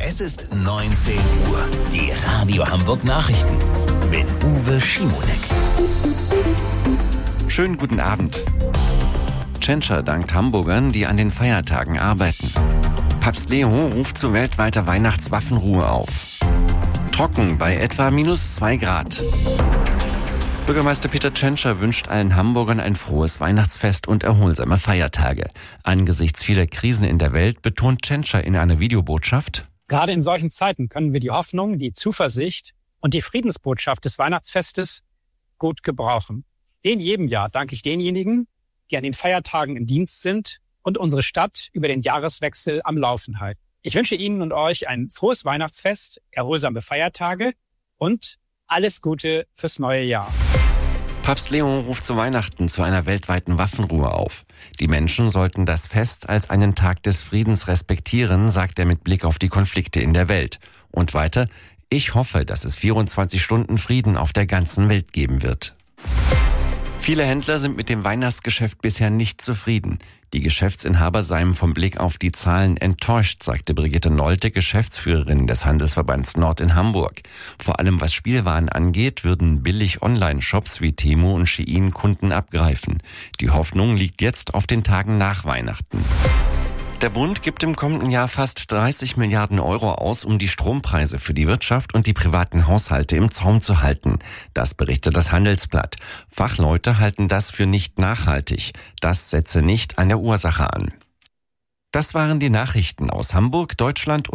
Es ist 19 Uhr. Die Radio Hamburg Nachrichten mit Uwe Schimonek. Schönen guten Abend. Tschentscher dankt Hamburgern, die an den Feiertagen arbeiten. Papst Leo ruft zu weltweiter Weihnachtswaffenruhe auf. Trocken bei etwa -2 Grad. Bürgermeister Peter Tschentscher wünscht allen Hamburgern ein frohes Weihnachtsfest und erholsame Feiertage. Angesichts vieler Krisen in der Welt betont Tschentscher in einer Videobotschaft: Gerade in solchen Zeiten können wir die Hoffnung, die Zuversicht und die Friedensbotschaft des Weihnachtsfestes gut gebrauchen. In jedem Jahr danke ich denjenigen, die an den Feiertagen im Dienst sind und unsere Stadt über den Jahreswechsel am Laufen halten. Ich wünsche Ihnen und euch ein frohes Weihnachtsfest, erholsame Feiertage und alles Gute fürs neue Jahr. Papst Leo ruft zu Weihnachten zu einer weltweiten Waffenruhe auf. Die Menschen sollten das Fest als einen Tag des Friedens respektieren, sagt er mit Blick auf die Konflikte in der Welt. Und weiter: Ich hoffe, dass es 24 Stunden Frieden auf der ganzen Welt geben wird. Viele Händler sind mit dem Weihnachtsgeschäft bisher nicht zufrieden. Die Geschäftsinhaber seien vom Blick auf die Zahlen enttäuscht, sagte Brigitte Nolte, Geschäftsführerin des Handelsverbands Nord in Hamburg. Vor allem was Spielwaren angeht, würden billig Online-Shops wie Temu und Shein Kunden abgreifen. Die Hoffnung liegt jetzt auf den Tagen nach Weihnachten. Der Bund gibt im kommenden Jahr fast 30 Milliarden Euro aus, um die Strompreise für die Wirtschaft und die privaten Haushalte im Zaum zu halten. Das berichtet das Handelsblatt. Fachleute halten das für nicht nachhaltig. Das setze nicht an der Ursache an. Das waren die Nachrichten aus Hamburg, Deutschland